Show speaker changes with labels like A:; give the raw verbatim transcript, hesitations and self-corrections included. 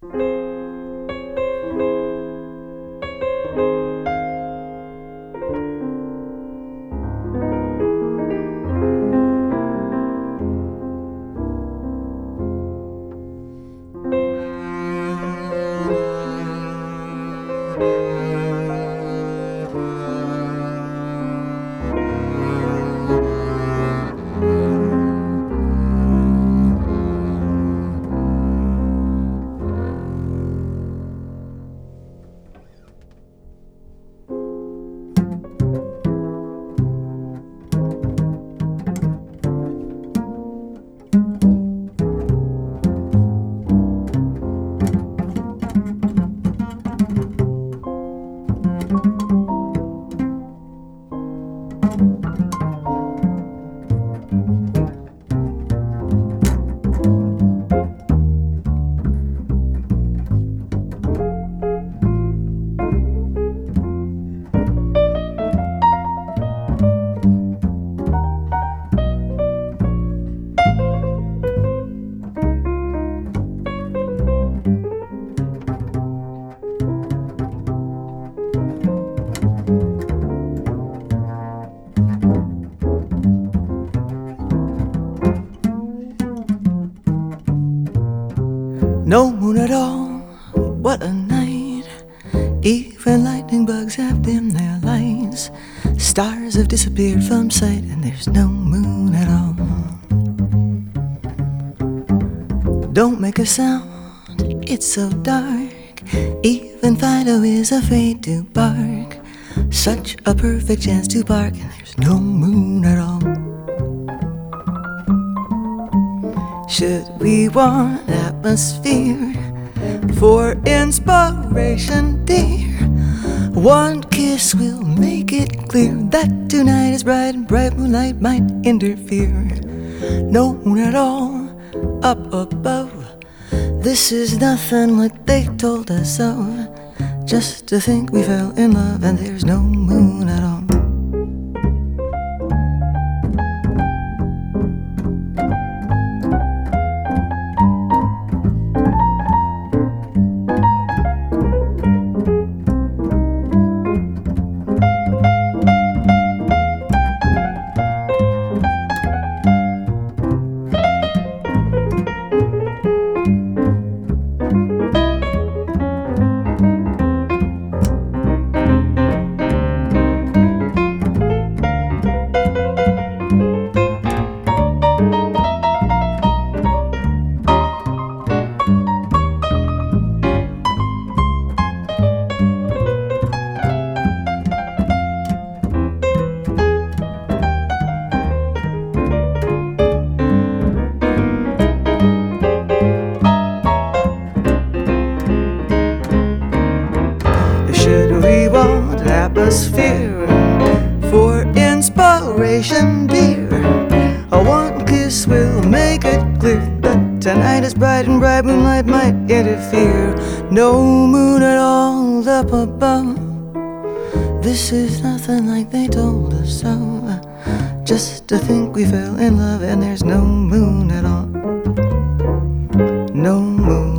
A: No moon at all, what a night. Even lightning bugs have dimmed their lights. Stars have disappeared from sight, and there's no moon at all. Don't make a sound, it's so dark. Even Fido is afraid to bark. Such a perfect chance to bark, and there's no moon at all. Should we want atmosphere for inspiration, dear? One kiss will make it clear that tonight is bright and bright moonlight might interfere. No moon at all up above. This is nothing like they told us of. Just to think we fell in love and there's no moon at all. Should we want atmosphere for inspiration, dear? A one kiss will make it clear that tonight is bright and bright moonlight might interfere. No moon at all up above. This is nothing like they told us so. Just to think we fell in love and there's no moon at all. No moon.